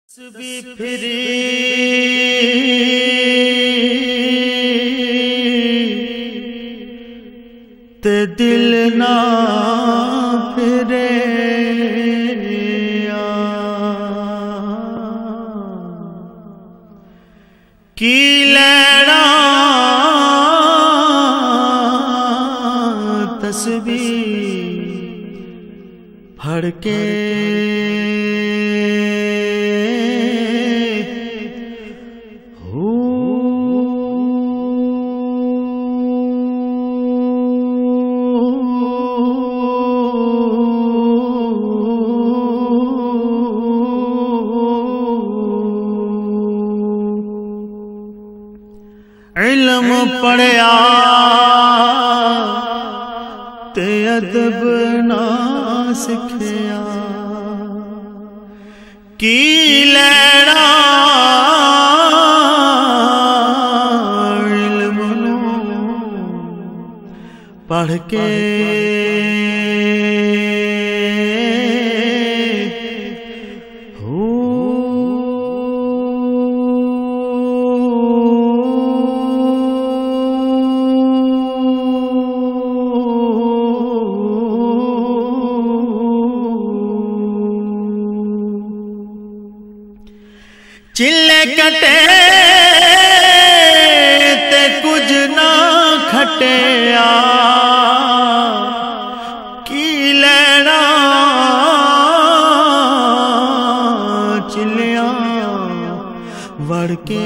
بھی پھری تے دل نہ پھرے کی لینا تسبیح پڑھ کے علم پڑھیا تے ادب نہ سکھیا کی لینا علم نو پڑھ کے چلے کٹے تے کچھ نہ کھٹیا کی لینا چلیاں وڑ کے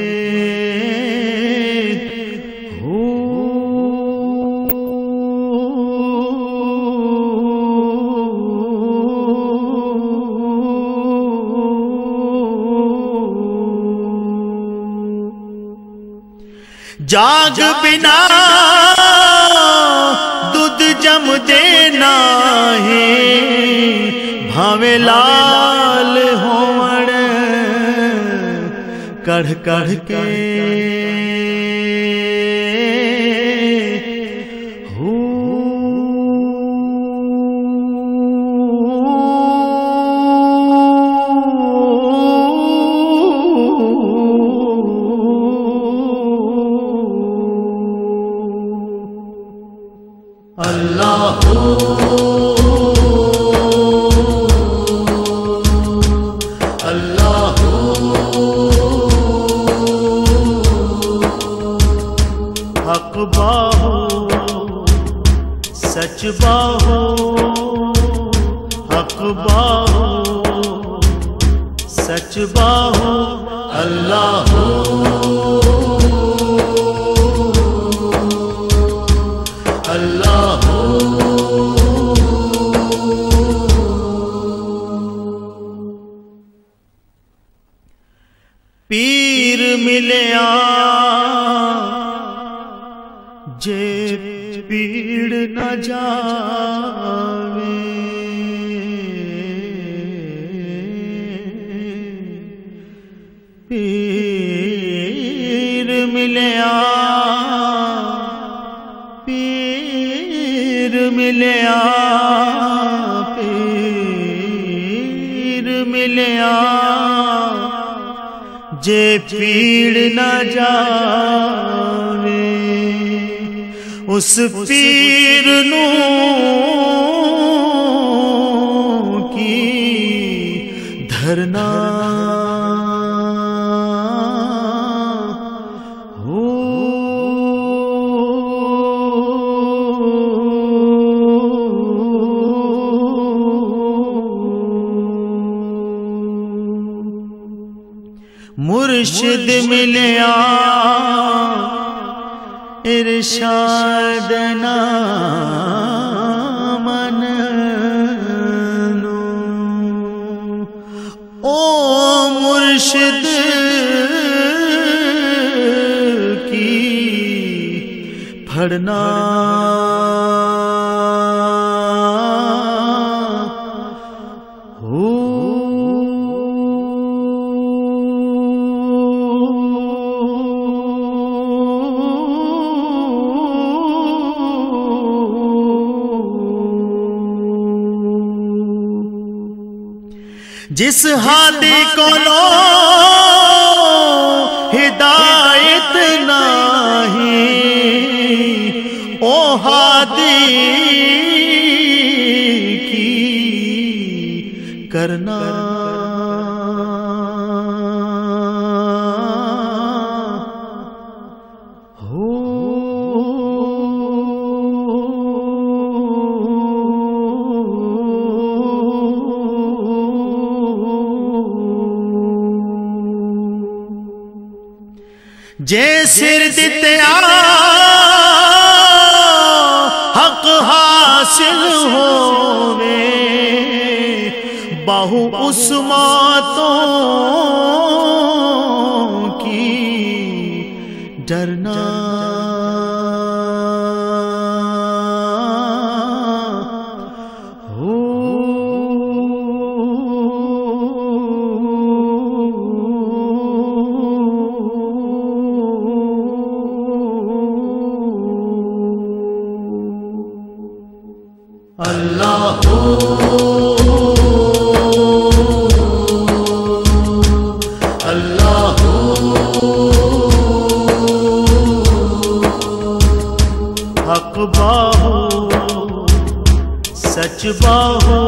جاگ بنا دودھ جم دینا ہے بھاوے لال ہوڑ کڑھ کڑھ کے اللہ اللہ حق باہو سچ باہو حق باہو سچ باہو اللہ پیر ملیا جے پیڑ نہ جاوے پیر ملیا پیر ملیا پیر ملیا جے پیڑ نہ جاوے اس پیر نو کی دھرنا مرشد ملیا ارشاد نہ منو او مرشد کی پڑھنا جس ہادی کو لو ہدایت نہیں، او ہادی کی کرنا جے سر دتیا حق حاصل ہووے، باہو عصمتوں کی ڈرنا اللہ اللہ حق باہو سچ باہو،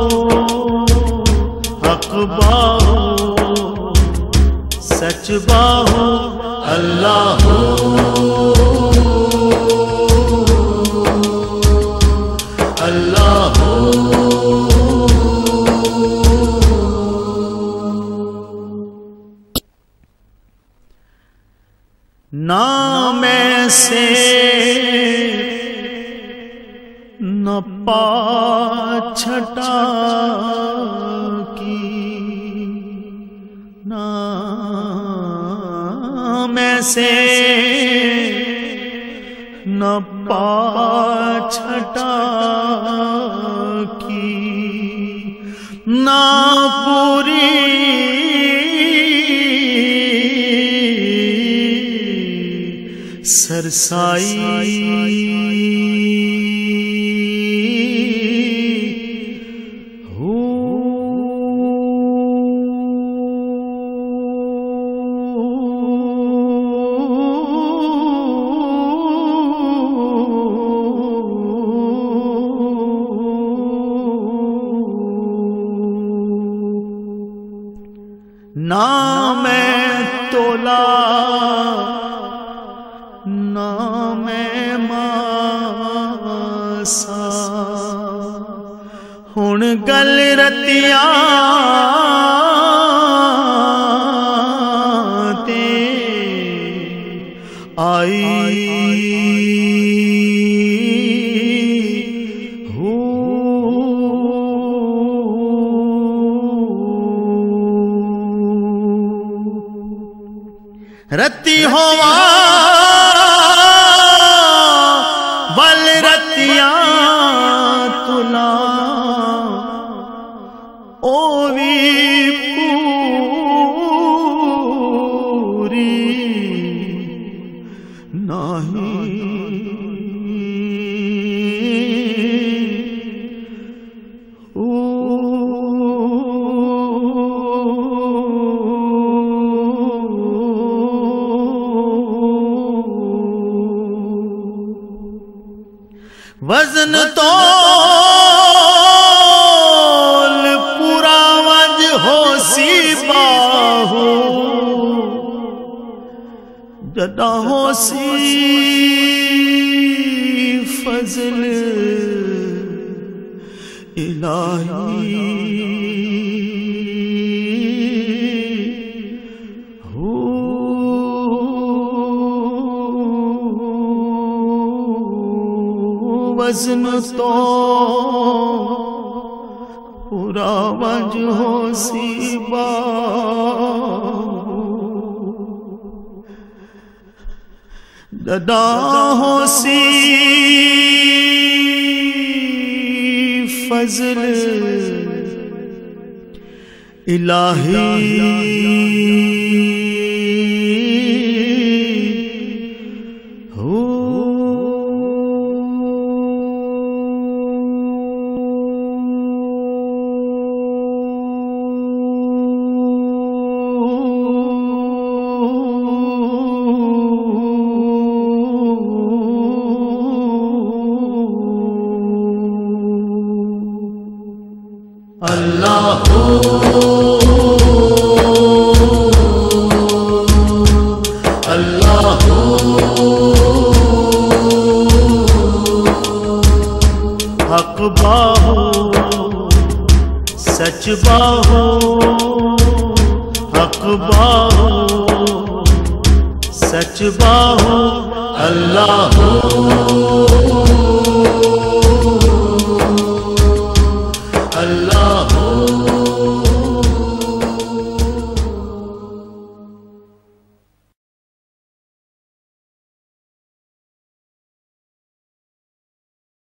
حق باہو سچ باہو، اللہ نام سے نہ پاچھٹا کی، نام سے نہ پاچھٹا کی، نہ پوری سرسائی، نہ میں تولا نہ میں ماسا، ہن گل رتیاں تے آئی، رتی ہوا بل رتیاں تلا، او بھی پوری نہیں، وزن تول پورا وج ہو سی باہو، جدا ہو سی فضل الہی، وزن تو پورا وج ہو سی باہو، ددا ہو سی فضل الہی، سچ باہو حق باہو سچ باہو اللہ ہو